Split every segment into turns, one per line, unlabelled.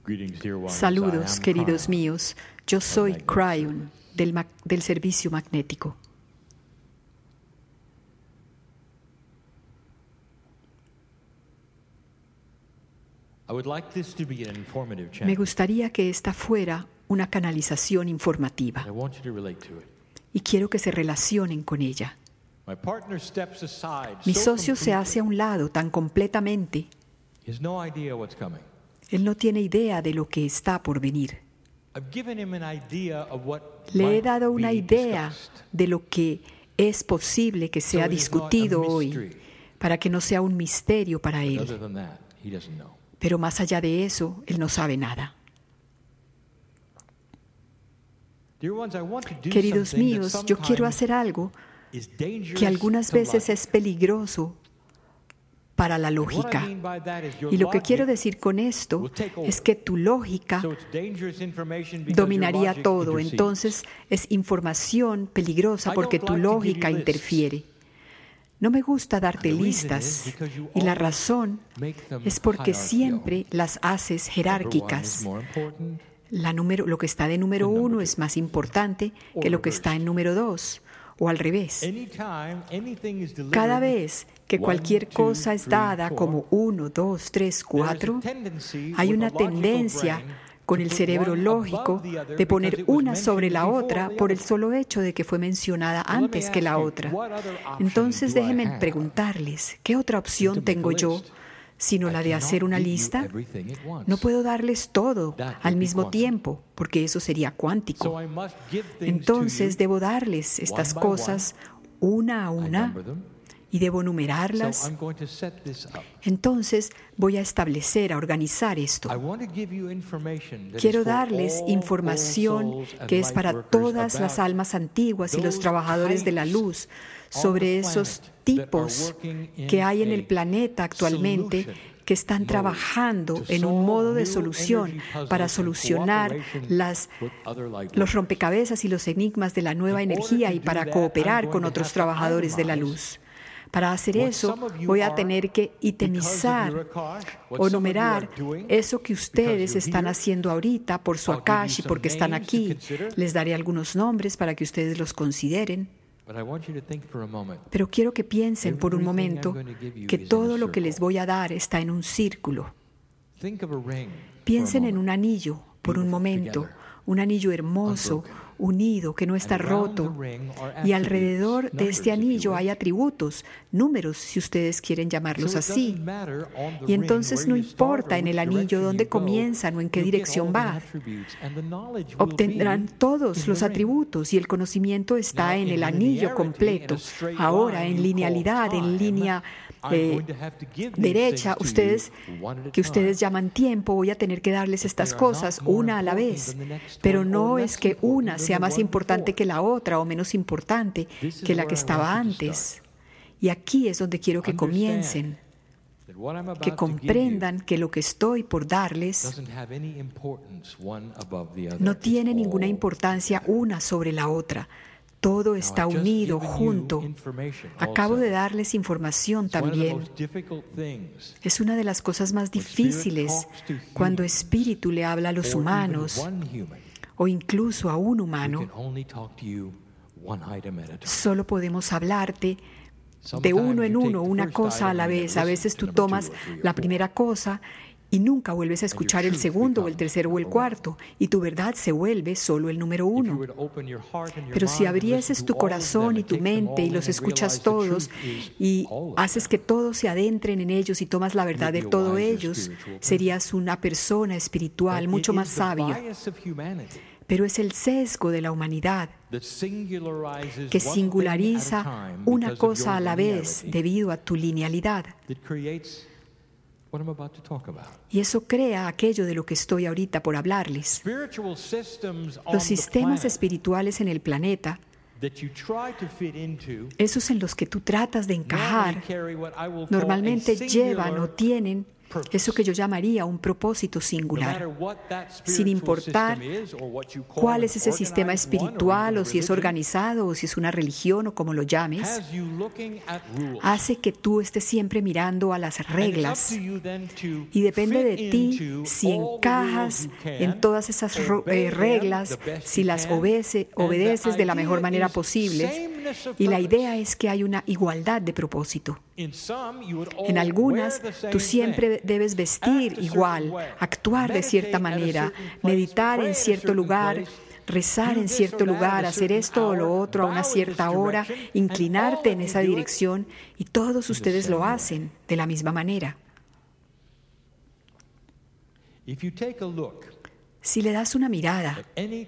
Saludos, queridos míos. Yo soy Cryon del servicio magnético. Me gustaría que esta fuera una canalización informativa y quiero que se relacionen con ella. Mi socio se hace a un lado tan completamente. Él no tiene idea de lo que está por venir. Le he dado una idea de lo que es posible que sea discutido hoy, para que no sea un misterio para él. Pero más allá de eso, él no sabe nada. Queridos míos, yo quiero hacer algo que algunas veces es peligroso para la lógica. Y lo que quiero decir con esto es que tu lógica dominaría todo. Entonces es información peligrosa porque tu lógica interfiere. No me gusta darte listas y la razón es porque siempre las haces jerárquicas. Lo que está de número 1 es más importante que lo que está en número 2, o al revés. Cada vez que cualquier cosa es dada como 1, 2, 3, 4, hay una tendencia con el cerebro lógico de poner una sobre la otra por el solo hecho de que fue mencionada antes que la otra. Entonces déjenme preguntarles, ¿qué otra opción tengo yo sino la de hacer una lista? No puedo darles todo al mismo tiempo, porque eso sería cuántico. Entonces debo darles estas cosas una a una y debo numerarlas. Entonces voy a establecer, a organizar esto. Quiero darles información que es para todas las almas antiguas y los trabajadores de la luz sobre esos tipos que hay en el planeta actualmente que están trabajando en un modo de solución para solucionar los rompecabezas y los enigmas de la nueva energía y para cooperar con otros trabajadores de la luz. Para hacer eso, voy a tener que itemizar o numerar eso que ustedes están haciendo ahorita por su Akash y porque están aquí. Les daré algunos nombres para que ustedes los consideren. Pero quiero que piensen por un momento que todo lo que les voy a dar está en un círculo. Piensen en un anillo por un momento, un anillo hermoso, unido, que no está roto. Y alrededor de este anillo hay atributos, números, si ustedes quieren llamarlos así. Y entonces no importa en el anillo dónde comienzan o en qué dirección va. Obtendrán todos los atributos y el conocimiento está en el anillo completo. Ahora, en linealidad, en línea derecha, que ustedes llaman tiempo, voy a tener que darles estas cosas una a la vez. Pero no es que una sea más importante que la otra o menos importante que la que estaba antes. Y aquí es donde quiero que comiencen, que comprendan que lo que estoy por darles no tiene ninguna importancia una sobre la otra. Todo está unido, junto. Acabo de darles información también. Es una de las cosas más difíciles cuando espíritu le habla a los humanos o incluso a un humano. Solo podemos hablarte de uno en uno, una cosa a la vez. A veces tú tomas la primera cosa y nunca vuelves a escuchar el segundo o el tercero o el cuarto, y tu verdad se vuelve solo el número 1. Pero si abrieses tu corazón y tu mente y los escuchas todos y haces que todos se adentren en ellos y tomas la verdad de todos ellos, serías una persona espiritual mucho más sabia. Pero es el sesgo de la humanidad que singulariza una cosa a la vez debido a tu linealidad. Y eso crea aquello de lo que estoy ahorita por hablarles. Los sistemas espirituales en el planeta, esos en los que tú tratas de encajar, normalmente llevan o tienen Eso que yo llamaría un propósito singular. Sin importar cuál es ese sistema espiritual, o si es organizado, o si es una religión, o como lo llames, hace que tú estés siempre mirando a las reglas. Y depende de ti si encajas en todas esas reglas, si las obedeces de la mejor manera posible. Y la idea es que hay una igualdad de propósito. En algunas, tú siempre debes vestir igual, actuar de cierta manera, meditar en cierto lugar, rezar en cierto lugar, hacer esto o lo otro a una cierta hora, inclinarte en esa dirección, y todos ustedes lo hacen de la misma manera. Si le das una mirada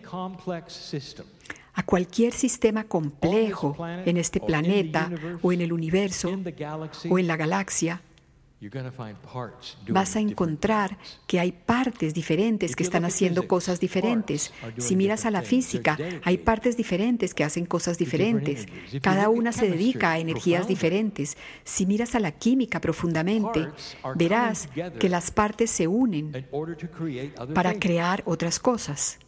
a cualquier sistema complejo en este planeta o en el universo o en la galaxia, vas a encontrar que hay partes diferentes que están haciendo cosas diferentes. Si miras a la física, hay partes diferentes que hacen cosas diferentes. Cada una se dedica a energías diferentes. Si miras a la química profundamente, verás que las partes se unen para crear otras cosas.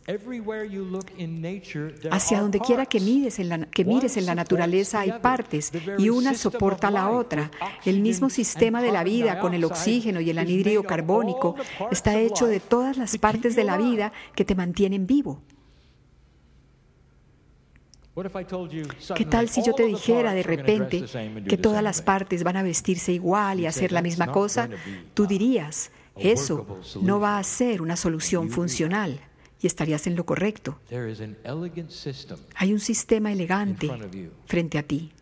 Hacia donde quiera que mires en la naturaleza hay partes, y una soporta a la otra. El mismo sistema de la vida con el oxígeno y el anhídrido carbónico está hecho de todas las partes de la vida que te mantienen vivo. ¿Qué tal si yo te dijera de repente que todas las partes van a vestirse igual y hacer la misma cosa? Tú dirías, eso no va a ser una solución funcional. Y estarías en lo correcto. Hay un sistema elegante frente a ti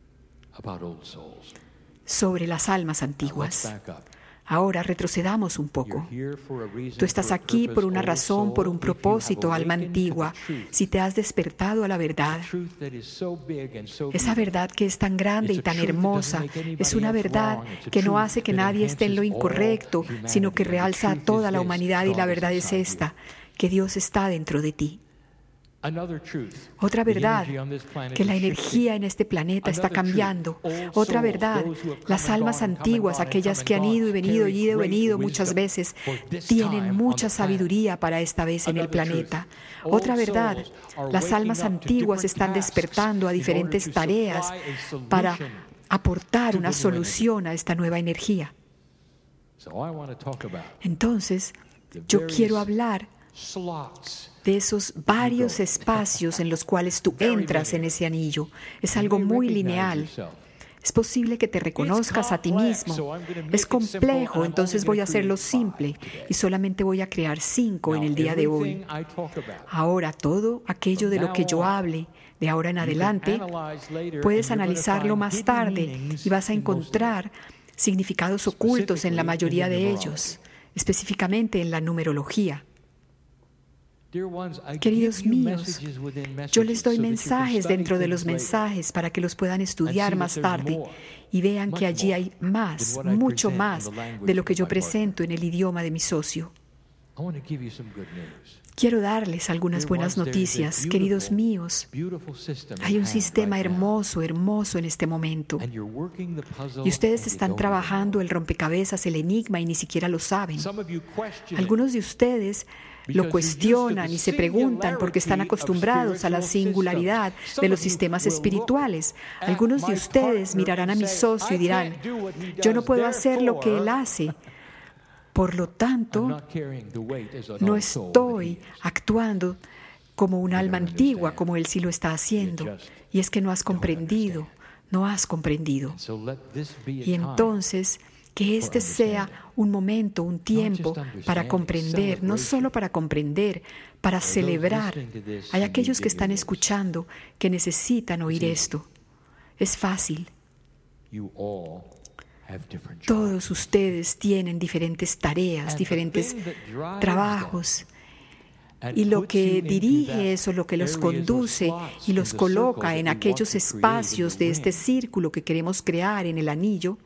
sobre las almas antiguas. Ahora retrocedamos un poco. Tú estás aquí por una razón, por un propósito, alma antigua. Si te has despertado a la verdad, esa verdad que es tan grande y tan hermosa, es una verdad que no hace que nadie esté en lo incorrecto, sino que realza a toda la humanidad, y la verdad es esta: que Dios está dentro de ti. Otra verdad, que la energía en este planeta está cambiando. Otra verdad, las almas antiguas, aquellas que han ido y venido muchas veces, tienen mucha sabiduría para esta vez en el planeta. Otra verdad, las almas antiguas están despertando a diferentes tareas para aportar una solución a esta nueva energía. Entonces, yo quiero hablar de esos varios espacios en los cuales tú entras en ese anillo. Es algo muy lineal. Es posible que te reconozcas a ti mismo. Es complejo, entonces voy a hacerlo simple y solamente voy a crear 5 en el día de hoy. Ahora, todo aquello de lo que yo hable de ahora en adelante, puedes analizarlo más tarde y vas a encontrar significados ocultos en la mayoría de ellos, específicamente en la numerología. Queridos míos, yo les doy mensajes dentro de los mensajes para que los puedan estudiar más tarde y vean que allí hay más, mucho más de lo que yo presento en el idioma de mi socio. Quiero darles algunas buenas noticias, queridos míos. Hay un sistema hermoso, hermoso en este momento. Y ustedes están trabajando el rompecabezas, el enigma, y ni siquiera lo saben. Algunos de ustedes lo cuestionan y se preguntan porque están acostumbrados a la singularidad de los sistemas espirituales. Algunos de ustedes mirarán a mi socio y dirán, yo no puedo hacer lo que él hace. Por lo tanto, no estoy actuando como un alma antigua, como él sí lo está haciendo. Y es que no has comprendido, no has comprendido. Y entonces, que este sea un momento, un tiempo para comprender, no solo para comprender, para celebrar. Hay aquellos que están escuchando que necesitan oír esto. Es fácil. Todos ustedes tienen diferentes tareas, diferentes trabajos. Y lo que dirige eso, lo que los conduce y los coloca en aquellos espacios de este círculo que queremos crear en el anillo,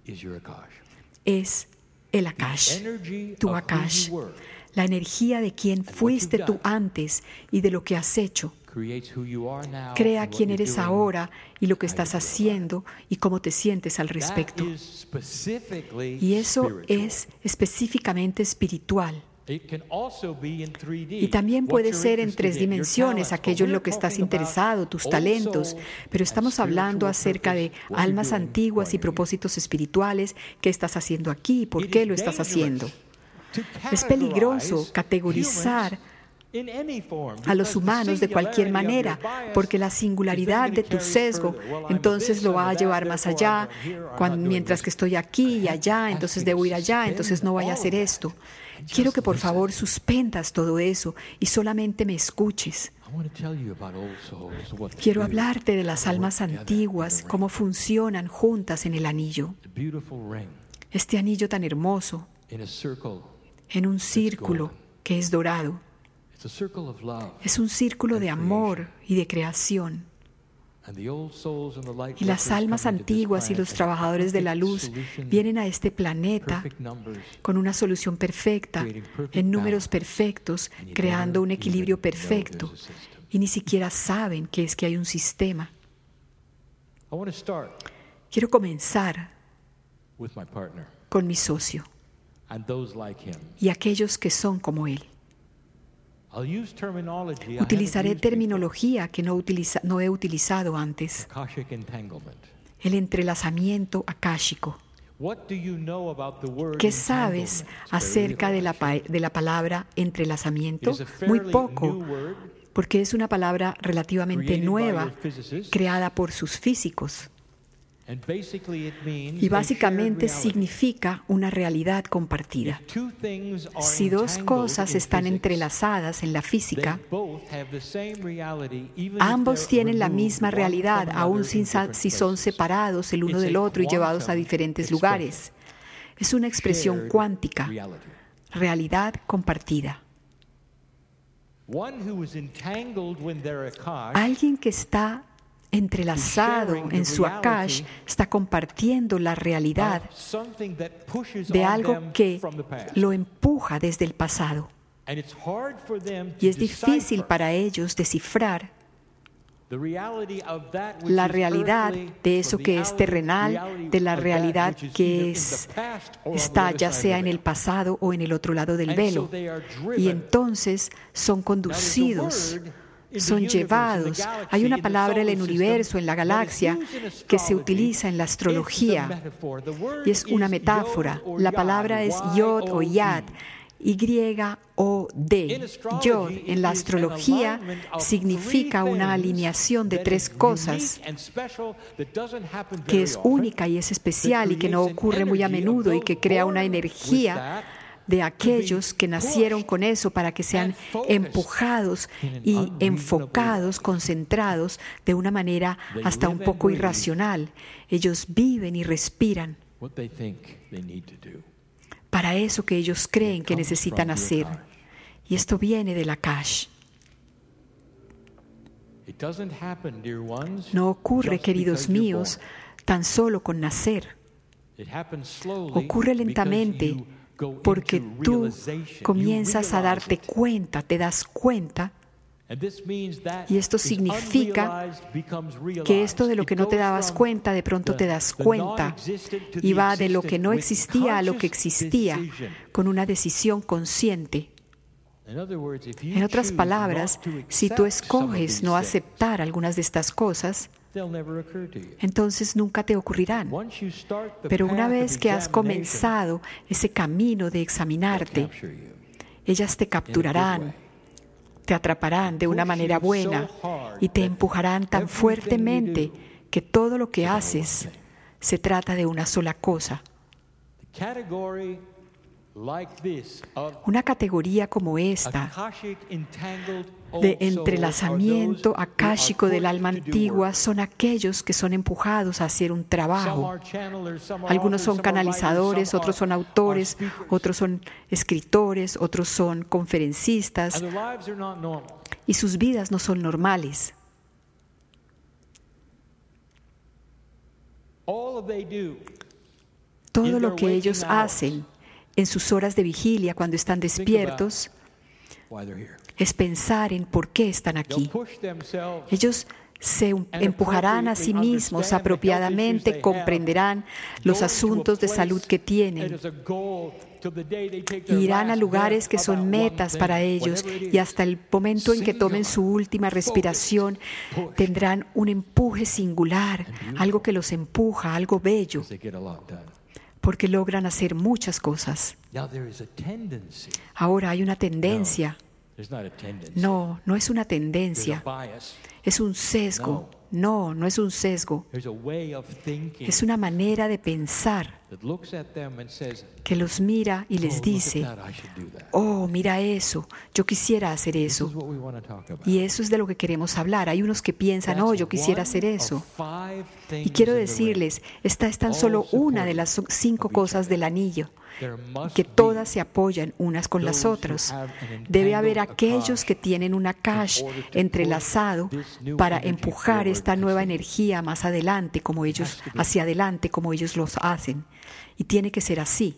es el Akash, tu Akash, la energía de quien fuiste tú antes y de lo que has hecho. Crea quién eres ahora y lo que estás haciendo y cómo te sientes al respecto. Y eso es específicamente espiritual. Y también puede ser en 3 dimensiones, aquello en lo que estás interesado, tus talentos, pero estamos hablando acerca de almas antiguas y propósitos espirituales. ¿Qué estás haciendo aquí? ¿Por qué lo estás haciendo? Es peligroso categorizar a los humanos de cualquier manera, porque la singularidad de tu sesgo entonces lo va a llevar más allá. Mientras que estoy aquí y allá, entonces debo ir allá, entonces no vaya a hacer esto. Quiero que por favor suspendas todo eso y solamente me escuches. Quiero hablarte de las almas antiguas, cómo funcionan juntas en el anillo. Este anillo tan hermoso, en un círculo que es dorado. Es un círculo de amor y de creación. Y las almas antiguas y los trabajadores de la luz vienen a este planeta con una solución perfecta, en números perfectos, creando un equilibrio perfecto. Y ni siquiera saben que es que hay un sistema. Quiero comenzar con mi socio y aquellos que son como él. Utilizaré terminología que no he utilizado antes. El entrelazamiento akáshico. ¿Qué sabes acerca de la palabra entrelazamiento? Muy poco, porque es una palabra relativamente nueva, creada por sus físicos. Y básicamente significa una realidad compartida. Si 2 cosas están entrelazadas en la física, ambos tienen la misma realidad, aun si son separados el uno del otro y llevados a diferentes lugares. Es una expresión cuántica, realidad compartida. Alguien que está entrelazado en su Akash está compartiendo la realidad de algo que lo empuja desde el pasado. Y es difícil para ellos descifrar la realidad de eso que es terrenal, de la realidad que está ya sea en el pasado o en el otro lado del velo. Y entonces son conducidos, son llevados. Hay una palabra en el universo, en la galaxia, que se utiliza en la astrología y es una metáfora. La palabra es Yod o Yad, Y-O-D. Yod en la astrología significa una alineación de 3 cosas que es única y es especial y que no ocurre muy a menudo y que crea una energía de aquellos que nacieron con eso para que sean empujados y enfocados, concentrados de una manera hasta un poco irracional. Ellos viven y respiran para eso que ellos creen que necesitan hacer. Y esto viene del Akash. No ocurre, queridos míos, tan solo con nacer. Ocurre lentamente porque tú comienzas a darte cuenta, te das cuenta, y esto significa que esto de lo que no te dabas cuenta, de pronto te das cuenta, y va de lo que no existía a lo que existía, con una decisión consciente. En otras palabras, si tú escoges no aceptar algunas de estas cosas, entonces nunca te ocurrirán. Pero una vez que has comenzado ese camino de examinarte, ellas te capturarán, te atraparán de una manera buena y te empujarán tan fuertemente que todo lo que haces se trata de una sola cosa. Una categoría como esta de entrelazamiento akáshico del alma antigua son aquellos que son empujados a hacer un trabajo. Algunos son canalizadores, otros son autores, otros son escritores, otros son conferencistas, y sus vidas no son normales. Todo lo que ellos hacen en sus horas de vigilia, cuando están despiertos, es pensar en por qué están aquí. Ellos se empujarán a sí mismos apropiadamente, comprenderán los asuntos de salud que tienen, irán a lugares que son metas para ellos y hasta el momento en que tomen su última respiración tendrán un empuje singular, algo que los empuja, algo bello, porque logran hacer muchas cosas. Ahora hay una tendencia. No, no es una tendencia. Es un sesgo. No, no es un sesgo. Es una manera de pensar que los mira y les dice, oh, mira eso, yo quisiera hacer eso. Y eso es de lo que queremos hablar. Hay unos que piensan, oh, yo quisiera hacer eso. Y quiero decirles, esta es tan solo una de las 5 cosas del anillo, que todas se apoyan unas con las otras. Debe haber aquellos que tienen un akash entrelazado para empujar esta nueva energía más adelante, hacia adelante, como ellos los hacen. Y tiene que ser así.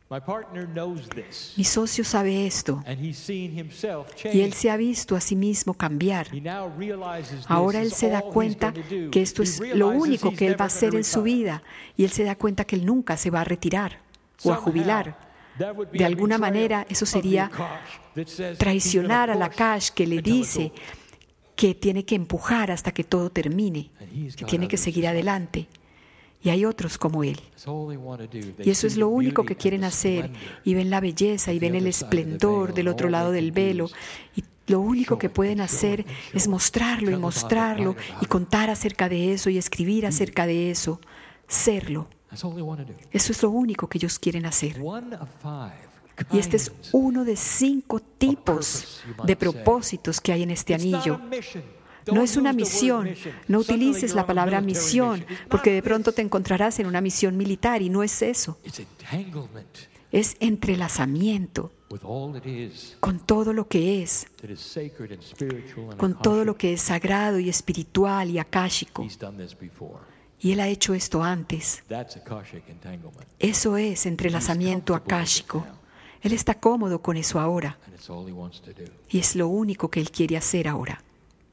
Mi socio sabe esto y él se ha visto a sí mismo cambiar. Ahora él se da cuenta que esto es lo único que él va a hacer en su vida y él se da cuenta que él nunca se va a retirar o a jubilar. De alguna manera eso sería traicionar al Akash que le dice que tiene que empujar hasta que todo termine, que tiene que seguir adelante. Y hay otros como él. Y eso es lo único que quieren hacer. Y ven la belleza y ven el esplendor del otro lado del velo. Y lo único que pueden hacer es mostrarlo y mostrarlo y contar acerca de eso y escribir acerca de eso. Serlo. Eso es lo único que ellos quieren hacer. Y este es uno de 5 tipos de propósitos que hay en este anillo. No es una misión. No utilices la palabra misión, porque de pronto te encontrarás en una misión militar y no es eso. Es entrelazamiento con todo lo que es, con todo lo que es sagrado y espiritual y akáshico. Y él ha hecho esto antes. Eso es entrelazamiento akáshico. Él está cómodo con eso ahora. Y es lo único que él quiere hacer ahora.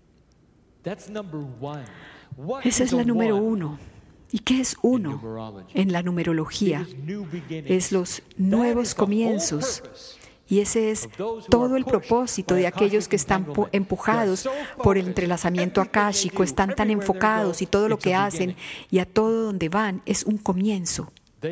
Esa es la número 1. ¿Y qué es 1 en la numerología? Es los nuevos comienzos. Y ese es todo el propósito de aquellos que están empujados por el entrelazamiento akáshico, están tan enfocados y todo lo que hacen y a todo donde van es un comienzo.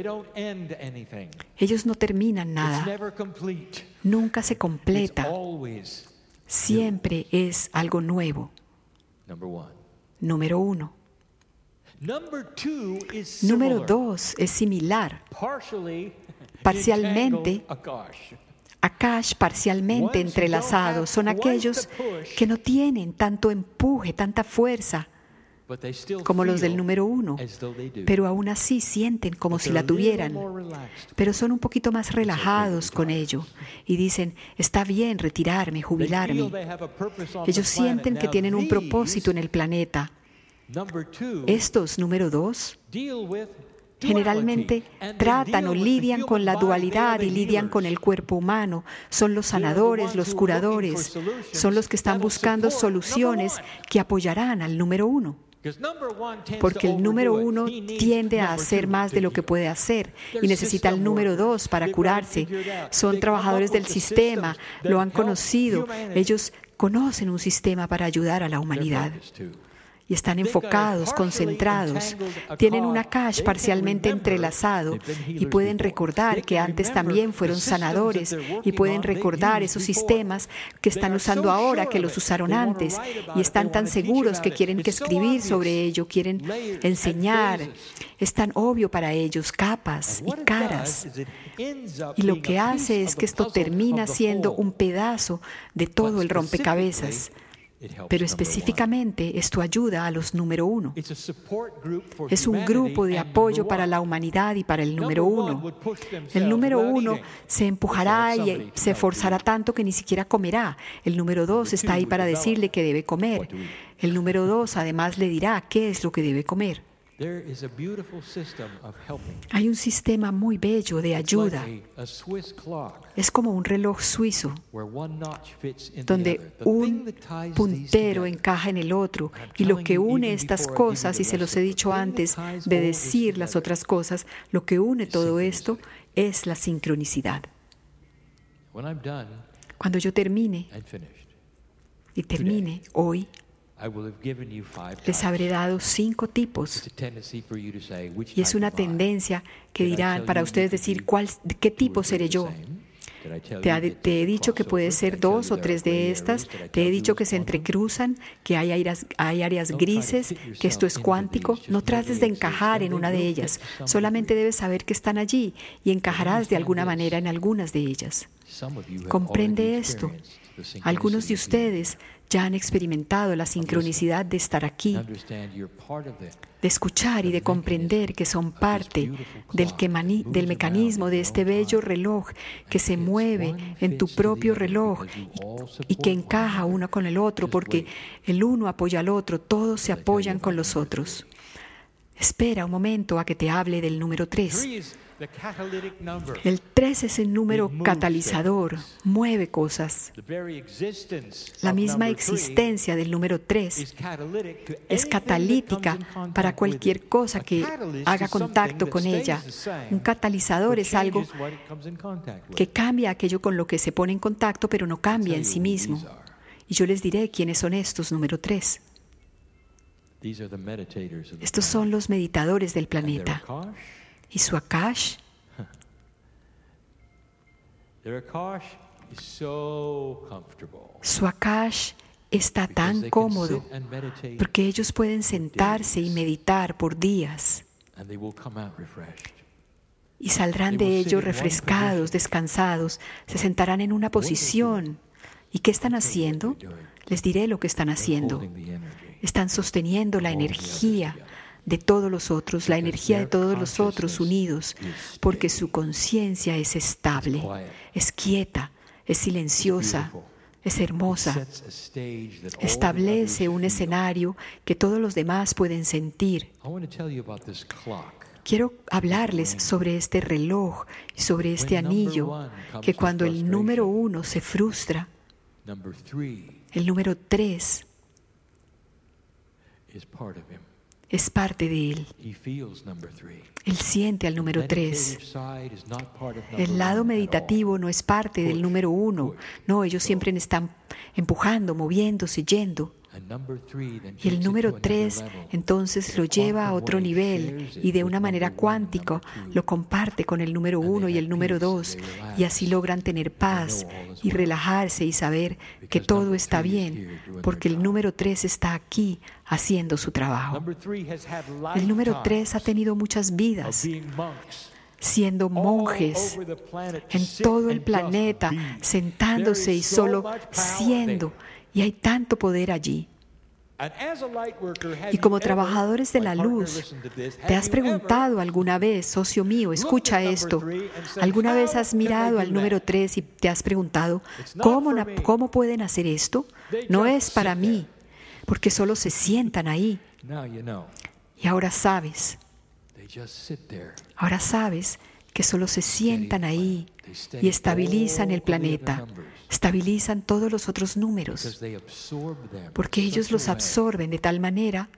Ellos no terminan nada. Nunca se completa. Siempre es algo nuevo. Número 1. Número 2 es similar. Parcialmente, Akash parcialmente entrelazados son aquellos que no tienen tanto empuje, tanta fuerza como los del número 1, pero aún así sienten como si la tuvieran, pero son un poquito más relajados con ello y dicen, está bien retirarme, jubilarme. Ellos sienten que tienen un propósito en el planeta. Estos, número 2, generalmente tratan o lidian con la dualidad y lidian con el cuerpo humano. Son los sanadores, los curadores, son los que están buscando soluciones que apoyarán al número 1. Porque el número 1 tiende a hacer más de lo que puede hacer y necesita el número 2 para curarse. Son trabajadores del sistema, lo han conocido. Ellos conocen un sistema para ayudar a la humanidad. Y están enfocados, concentrados. Tienen un akash parcialmente entrelazado y pueden recordar que antes también fueron sanadores y pueden recordar esos sistemas que están usando ahora, que los usaron antes y están tan seguros que quieren que escribir sobre ello, quieren enseñar. Es tan obvio para ellos, capas y caras. Y lo que hace es que esto termina siendo un pedazo de todo el rompecabezas. Pero específicamente esto ayuda a los número 1. Es un grupo de apoyo para la humanidad y para el número 1. El número 1 se empujará y se esforzará tanto que ni siquiera comerá. El número 2 está ahí para decirle que debe comer. El número 2 además le dirá qué es lo que debe comer. Hay un sistema muy bello de ayuda. Es como un reloj suizo, donde un puntero encaja en el otro. Y lo que une estas cosas, y se los he dicho antes de decir las otras cosas, lo que une todo esto es la sincronicidad. Cuando yo termine hoy, les habré dado 5 tipos. Y es una tendencia que dirán para ustedes decir, ¿qué tipo seré yo? Te he dicho que puede ser 2 o 3 de estas. Te he dicho que se entrecruzan, que hay áreas grises, que esto es cuántico. No trates de encajar en una de ellas. Solamente debes saber que están allí y encajarás de alguna manera en algunas de ellas. Comprende esto. Algunos de ustedes ya han experimentado la sincronicidad de estar aquí, de escuchar y de comprender que son parte del mecanismo de este bello reloj que se mueve en tu propio reloj y que encaja uno con el otro, porque el uno apoya al otro, todos se apoyan con los otros. Espera un momento a que te hable del número 3. El 3 es el número catalizador, mueve cosas. La misma existencia del número 3 es catalítica para cualquier cosa que haga contacto con ella. Un catalizador es algo que cambia aquello con lo que se pone en contacto, pero no cambia en sí mismo. Y yo les diré quiénes son estos, número 3. Estos son los meditadores del planeta. Y su Akash, está tan cómodo porque ellos pueden sentarse y meditar por días y saldrán de ello refrescados, descansados, se sentarán en una posición. ¿Y qué están haciendo? Les diré lo que están haciendo. Están sosteniendo la energía de todos los otros, la energía de todos los otros unidos, porque su conciencia es estable, es quieta, es silenciosa, es hermosa. Establece un escenario que todos los demás pueden sentir. Quiero hablarles sobre este reloj y sobre este anillo, que cuando el número 1 se frustra, el número 3 es parte de él. Él siente al número 3. El lado meditativo no es parte del número 1. No, ellos siempre están empujando, moviéndose, yendo. Y el número 3 entonces lo lleva a otro nivel y de una manera cuántica lo comparte con el número 1 y el número 2 y así logran tener paz y relajarse y saber que todo está bien porque el número 3 está aquí haciendo su trabajo. El número 3 ha tenido muchas vidas siendo monjes en todo el planeta, sentándose y solo siendo. Y hay tanto poder allí. Y como trabajadores de la luz, ¿te has preguntado alguna vez, socio mío, escucha esto, alguna vez has mirado al número 3 y te has preguntado, ¿cómo pueden hacer esto? No es para mí, porque solo se sientan ahí. Y ahora sabes que solo se sientan ahí y estabilizan el planeta, estabilizan todos los otros números, porque ellos los absorben de tal manera.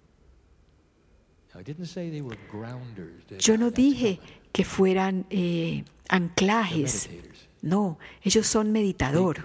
Yo no dije que fueran anclajes, no, ellos son meditador.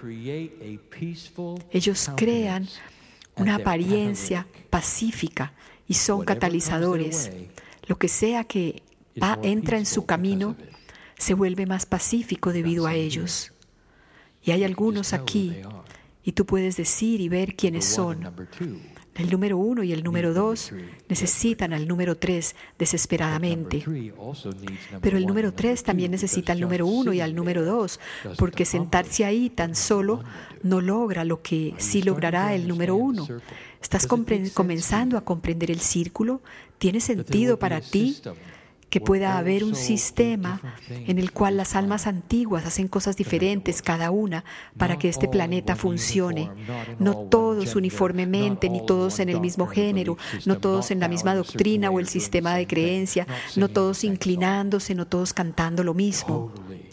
Ellos crean una apariencia pacífica y son catalizadores. Lo que sea que entra en su camino se vuelve más pacífico debido a ellos. Y hay algunos aquí, y tú puedes decir y ver quiénes son. El número 1 y el número 2 necesitan al número 3 desesperadamente. Pero el número 3 también necesita al número 1 y al número 2, porque sentarse ahí tan solo no logra lo que sí logrará el número 1. ¿Estás comenzando a comprender el círculo? ¿Tiene sentido para ti que pueda haber un sistema en el cual las almas antiguas hacen cosas diferentes cada una para que este planeta funcione. No todos uniformemente, ni todos en el mismo género, no todos en la misma doctrina o el sistema de creencia, no todos inclinándose, no todos cantando lo mismo.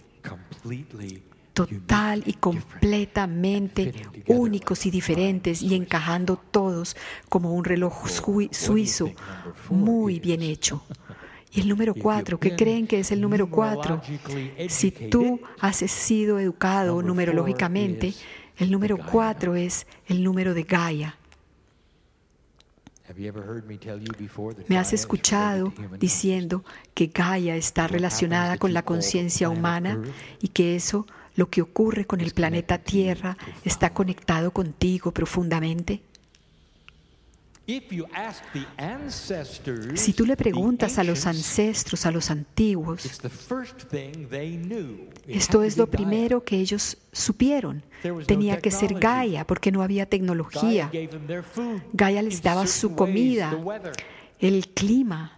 Total y completamente únicos y diferentes y encajando todos como un reloj suizo muy bien hecho. Y el número 4, ¿qué creen que es el número 4? Si tú has sido educado numerológicamente, el número 4 es el número de Gaia. Me has escuchado diciendo que Gaia está relacionada con la conciencia humana y que eso, lo que ocurre con el planeta Tierra, está conectado contigo profundamente. Si tú le preguntas a los ancestros, a los antiguos, esto es lo primero que ellos supieron. Tenía que ser Gaia, porque no había tecnología. Gaia les daba su comida, el clima,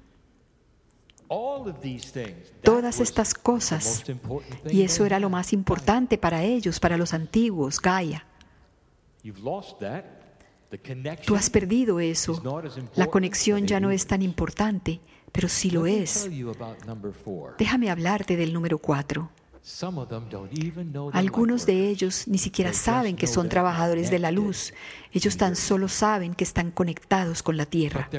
todas estas cosas. Y eso era lo más importante para ellos, para los antiguos, Gaia. Tú has perdido eso. La conexión ya no es tan importante, pero sí lo es. Déjame hablarte del número 4. Algunos de ellos ni siquiera saben que son trabajadores de la luz. Ellos tan solo saben que están conectados con la Tierra.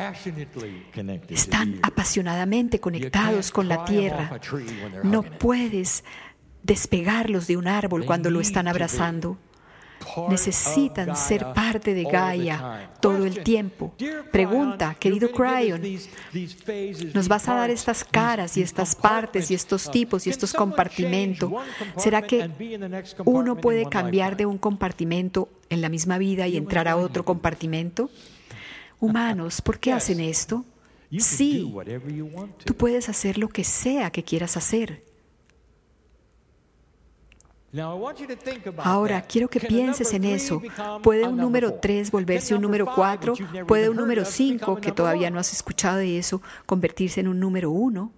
Están apasionadamente conectados con la Tierra. No puedes despegarlos de un árbol cuando lo están abrazando. Necesitan ser parte de Gaia todo el tiempo. Pregunta, querido Cryon, ¿nos vas a dar estas caras y estas partes y estos tipos y estos compartimentos? ¿Será que uno puede cambiar de un compartimento en la misma vida y entrar a otro compartimento? Humanos, ¿por qué hacen esto? Sí, tú puedes hacer lo que sea que quieras hacer. Ahora, quiero que pienses en eso. ¿Puede un número 3 volverse un número 4? ¿Puede un número 5, que todavía no has escuchado de eso, convertirse en un número 1?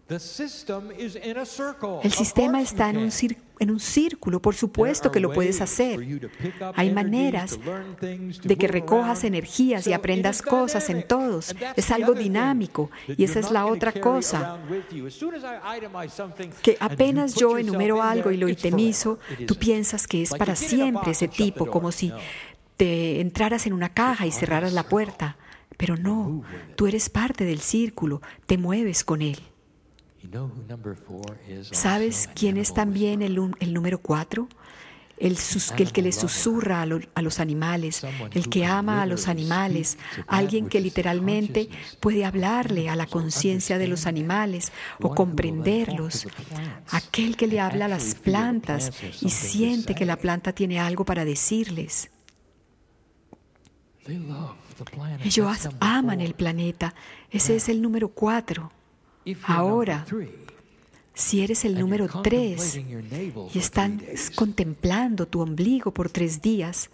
El sistema está en un círculo, por supuesto que lo puedes hacer. Hay maneras de que recojas energías y aprendas cosas en todos. Es algo dinámico y esa es la otra cosa. Que apenas yo enumero algo y lo itemizo, tú piensas que es para siempre ese tipo, como si te entraras en una caja y cerraras la puerta. Pero no, tú eres parte del círculo, te mueves con él. ¿Sabes quién es también el número 4? El que le susurra a los animales, el que ama a los animales, alguien que literalmente puede hablarle a la conciencia de los animales o comprenderlos, aquel que le habla a las plantas y siente que la planta tiene algo para decirles. Ellos aman el planeta. Ese es el número 4. Ahora, si eres el número 3 y estás contemplando tu ombligo por 3 días,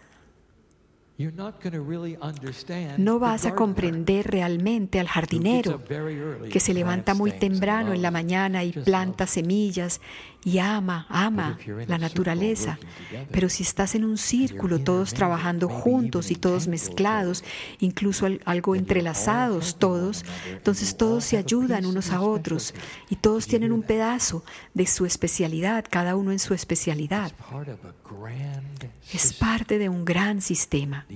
no vas a comprender realmente al jardinero que se levanta muy temprano en la mañana y planta semillas y ama la naturaleza. Pero si estás en un círculo, todos trabajando juntos y todos mezclados, incluso algo entrelazados todos, entonces todos se ayudan unos a otros y todos tienen un pedazo de su especialidad, cada uno en su especialidad. Es parte de un gran sistema.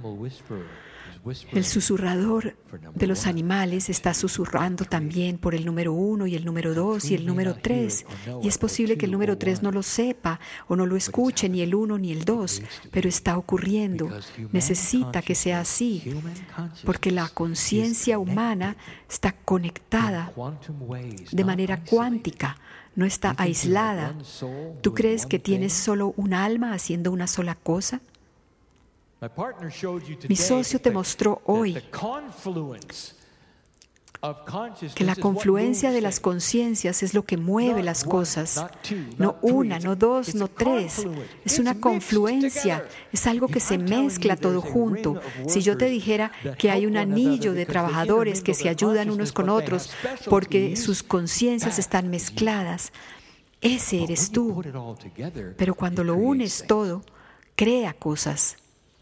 El susurrador de los animales está susurrando también por el número 1 y el número 2 y el número 3. Y es posible que el número 3 no lo sepa o no lo escuche, ni el 1 ni el 2, pero está ocurriendo. Necesita que sea así, porque la conciencia humana está conectada de manera cuántica, no está aislada. ¿Tú crees que tienes solo un alma haciendo una sola cosa? Mi socio te mostró hoy que la confluencia de las conciencias es lo que mueve las cosas. No una, no dos, no tres. Es una confluencia, es algo que se mezcla todo junto. Si yo te dijera que hay un anillo de trabajadores que se ayudan unos con otros porque sus conciencias están mezcladas, ese eres tú. Pero cuando lo unes todo, crea cosas.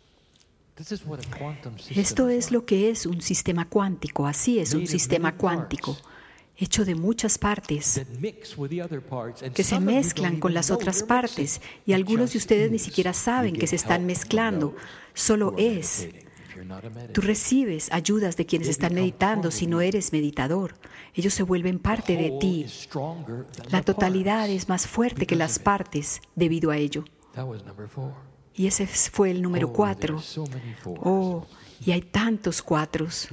Esto es lo que es un sistema cuántico, así es un sistema cuántico, hecho de muchas partes que se mezclan con las otras partes y algunos de ustedes ni siquiera saben que se están mezclando, solo es. Tú recibes ayudas de quienes están meditando si no eres meditador. Ellos se vuelven parte de ti. La totalidad es más fuerte que las partes debido a ello. Y ese fue el número 4. Oh, y hay tantos 4s.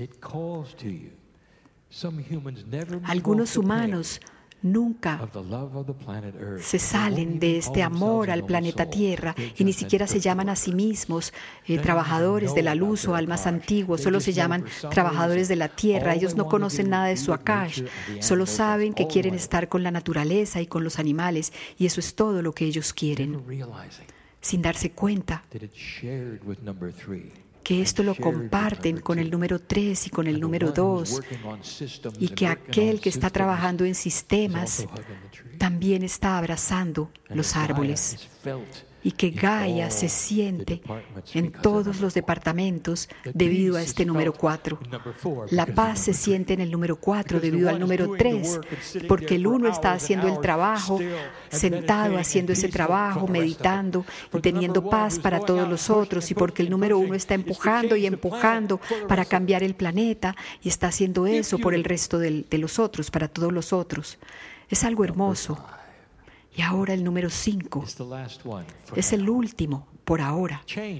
Algunos humanos nunca se salen de este amor al planeta Tierra y ni siquiera se llaman a sí mismos trabajadores de la luz o almas antiguos, solo se llaman trabajadores de la Tierra. Ellos no conocen nada de su Akash, solo saben que quieren estar con la naturaleza y con los animales y eso es todo lo que ellos quieren, sin darse cuenta que esto lo comparten con el número 3 y con el número 2 y que aquel que está trabajando en sistemas también está abrazando los árboles y que Gaia se siente en todos los departamentos debido a este número 4. La paz se siente en el número 4 debido al número 3, porque el 1 está haciendo el trabajo, sentado haciendo ese trabajo, meditando y teniendo paz para todos los otros, y porque el número 1 está empujando y empujando para cambiar el planeta y está haciendo eso por el resto de los otros, para todos los otros. Es algo hermoso. Y ahora el número 5 es el último por ahora.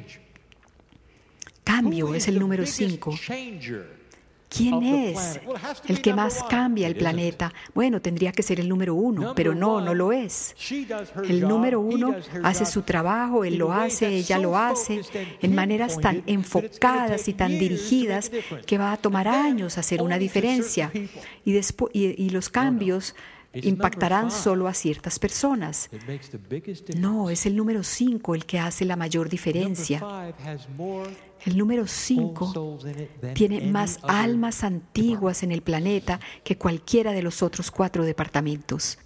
Cambio es el número 5. ¿Quién es el que más cambia el planeta? Bueno, tendría que ser el número 1, pero no lo es. El número 1 hace su trabajo, él lo hace, ella lo hace, en maneras tan enfocadas y tan dirigidas que va a tomar años hacer una diferencia. Y los cambios impactarán solo a ciertas personas. No, es el número 5 el que hace la mayor diferencia. El número 5 tiene más almas antiguas en el planeta que cualquiera de los otros 4 departamentos.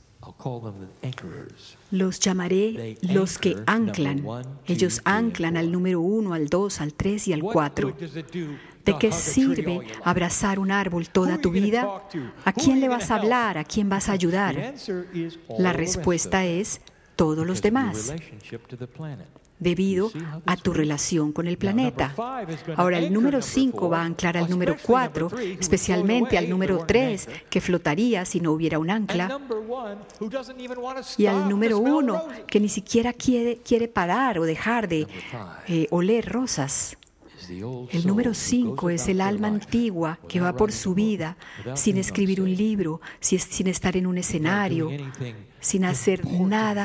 Los llamaré los que anclan. Ellos anclan al número 1, al 2, al 3 y al 4. ¿De qué sirve abrazar un árbol toda tu vida? ¿A quién le vas a hablar? ¿A quién vas a ayudar? La respuesta es todos los demás, debido a tu relación con el planeta. Ahora, el número 5 va a anclar al número 4, especialmente al número 3, que flotaría si no hubiera un ancla, y al número 1, que ni siquiera quiere parar o dejar de oler rosas. El número 5 es el alma antigua que va por su vida sin escribir un libro, sin estar en un escenario, sin hacer nada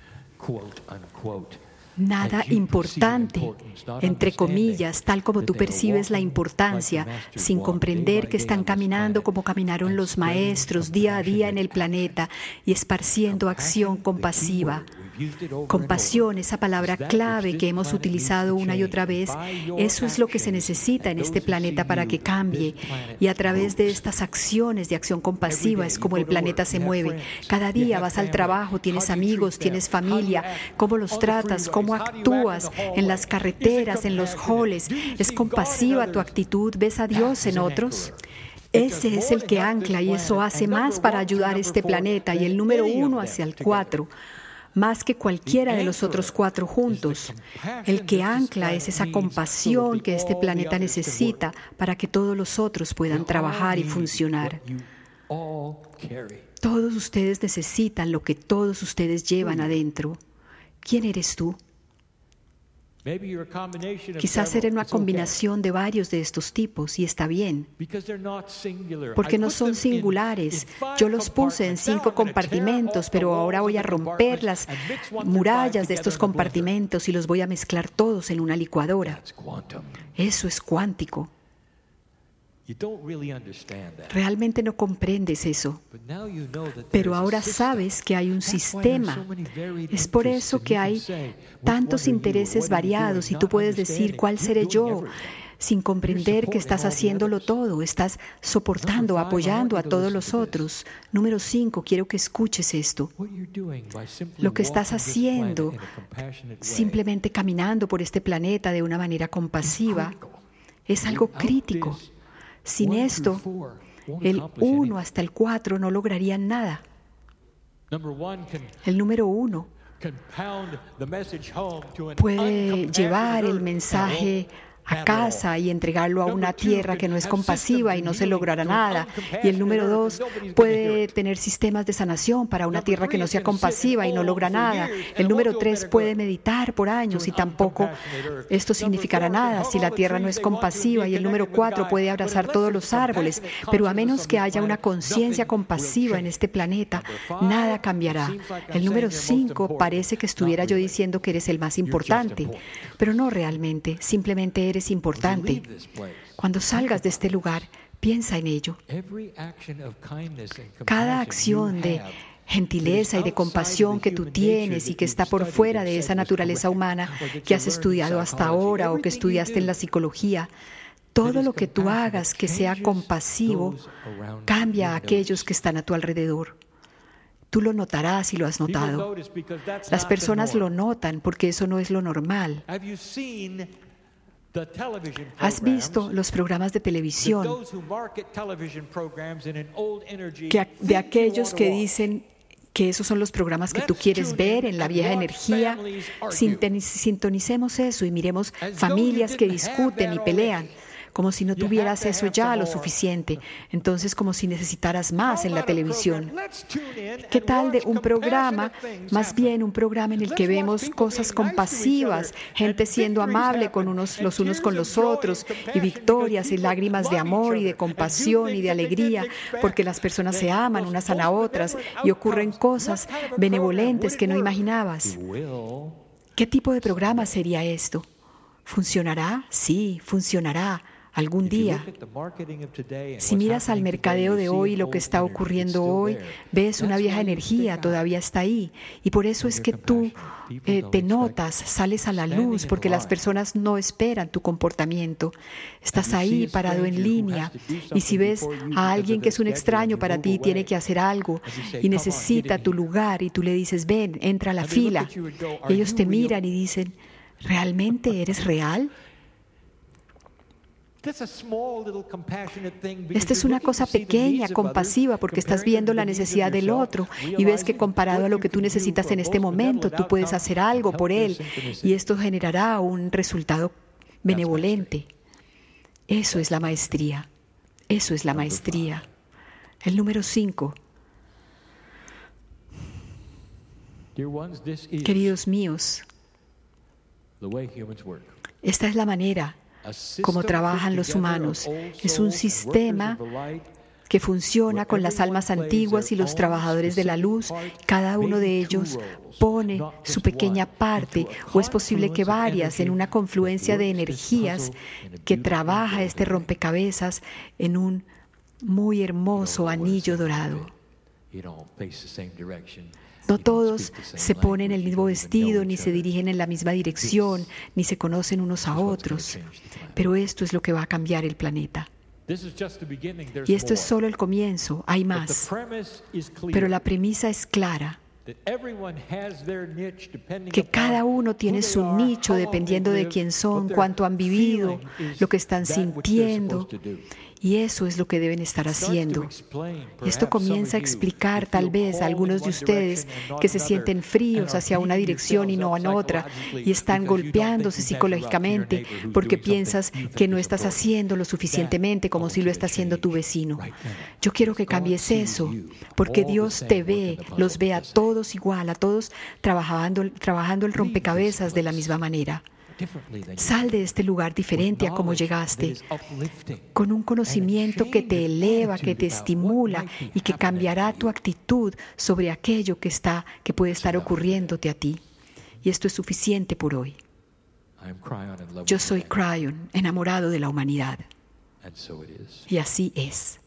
importante, entre comillas, tal como tú percibes la importancia, sin comprender que están caminando como caminaron los maestros día a día en el planeta y esparciendo acción compasiva. Compasión, esa palabra clave que hemos utilizado una y otra vez, eso es lo que se necesita en este planeta para que cambie. Y a través de estas acciones de acción compasiva es como el planeta se mueve. Cada día vas al trabajo, tienes amigos, tienes familia, cómo los tratas, cómo actúas en las carreteras, en los halls. ¿Es compasiva tu actitud? ¿Ves a Dios en otros? Ese es el que ancla y eso hace más para ayudar a este planeta. Y el número 1 hacia el 4. Más que cualquiera de los otros 4 juntos. El que ancla es esa compasión que este planeta necesita para que todos los otros puedan trabajar y funcionar. Todos ustedes necesitan lo que todos ustedes llevan adentro. ¿Quién eres tú? Quizás era una combinación de varios de estos tipos y está bien, porque no son singulares. Yo los puse en 5 compartimentos, pero ahora voy a romper las murallas de estos compartimentos y los voy a mezclar todos en una licuadora. Eso es cuántico. Realmente no comprendes eso. Pero ahora sabes que hay un sistema. Es por eso que hay tantos intereses variados y tú puedes decir, ¿cuál seré yo? Sin comprender que estás haciéndolo todo, estás soportando, apoyando a todos los otros. Número 5, quiero que escuches esto. Lo que estás haciendo, simplemente caminando por este planeta de una manera compasiva, es algo crítico. Sin esto, el 1 hasta el 4 no lograrían nada. El número 1 puede llevar el mensaje a casa y entregarlo a una tierra que no es compasiva y no se logrará nada. Y el número 2 puede tener sistemas de sanación para una tierra que no sea compasiva y no logra nada. El número 3 puede meditar por años y tampoco esto significará nada si la tierra no es compasiva. Y el número 4 puede abrazar todos los árboles, pero a menos que haya una conciencia compasiva en este planeta, nada cambiará. El número 5 parece que estuviera yo diciendo que eres el más importante, pero no realmente, simplemente eres importante. Cuando salgas de este lugar, piensa en ello. Cada acción de gentileza y de compasión que tú tienes y que está por fuera de esa naturaleza humana que has estudiado hasta ahora o que estudiaste en la psicología, todo lo que tú hagas que sea compasivo cambia a aquellos que están a tu alrededor. Tú lo notarás y lo has notado. Las personas lo notan porque eso no es lo normal. ¿Has visto los programas de televisión de aquellos que dicen que esos son los programas que tú quieres ver en la vieja energía? Sintonicemos eso y miremos familias que discuten y pelean, como si no tuvieras eso ya lo suficiente, entonces como si necesitaras más en la televisión. ¿Qué tal de un programa, más bien un programa en el que vemos cosas compasivas, gente siendo amable con los unos con los otros, y victorias y lágrimas de amor y de compasión y de alegría, porque las personas se aman unas a otras y ocurren cosas benevolentes que no imaginabas? ¿Qué tipo de programa sería esto? ¿Funcionará? Sí, funcionará. Algún día. Si miras al mercadeo de hoy y lo que está ocurriendo hoy, ves una vieja energía, todavía está ahí. Y por eso es que tú te notas, sales a la luz, porque las personas no esperan tu comportamiento. Estás ahí parado en línea. Y si ves a alguien que es un extraño para ti y tiene que hacer algo y necesita tu lugar y tú le dices, ven, entra a la fila. Y ellos te miran y dicen, ¿realmente eres real? Esta es una cosa pequeña, compasiva, porque estás viendo la necesidad del otro y ves que comparado a lo que tú necesitas en este momento, tú puedes hacer algo por él y esto generará un resultado benevolente. Eso es la maestría. Eso es la maestría. El número 5. Queridos míos, esta es la manera como trabajan los humanos. Es un sistema que funciona con las almas antiguas y los trabajadores de la luz. Cada uno de ellos pone su pequeña parte, o es posible que varias, en una confluencia de energías que trabaja este rompecabezas en un muy hermoso anillo dorado. No todos se ponen el mismo vestido, ni se dirigen en la misma dirección, ni se conocen unos a otros. Pero esto es lo que va a cambiar el planeta. Y esto es solo el comienzo, hay más. Pero la premisa es clara, que cada uno tiene su nicho dependiendo de quién son, cuánto han vivido, lo que están sintiendo. Y eso es lo que deben estar haciendo. Esto comienza a explicar tal vez a algunos de ustedes que se sienten fríos hacia una dirección y no en otra, y están golpeándose psicológicamente porque piensas que no estás haciendo lo suficientemente como si lo está haciendo tu vecino. Yo quiero que cambies eso, porque Dios te ve, los ve a todos igual, a todos trabajando el rompecabezas de la misma manera. Sal de este lugar diferente a como llegaste, con un conocimiento que te eleva, que te estimula y que cambiará tu actitud sobre aquello que puede estar ocurriéndote a ti. Y esto es suficiente por hoy. Yo soy Cryon, enamorado de la humanidad. Y así es.